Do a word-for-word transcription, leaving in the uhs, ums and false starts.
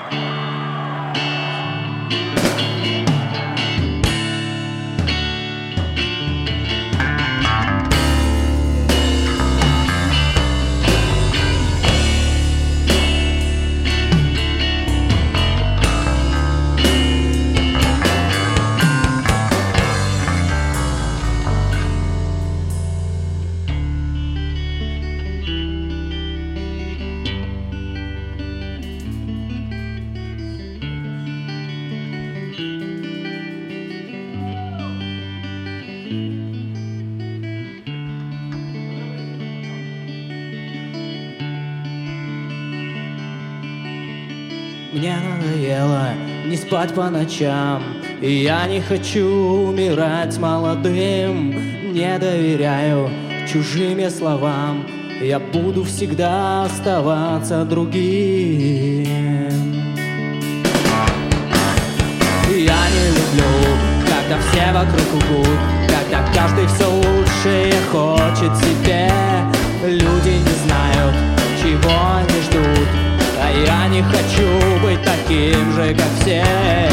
Мне надоело не спать по ночам, и я не хочу умирать молодым. Не доверяю чужими словам, я буду всегда оставаться другим. Я не люблю, когда все вокруг лгут, когда каждый все лучшее хочет себе. Люди не знают, чего они ждут, а я не хочу быть таким же, как все.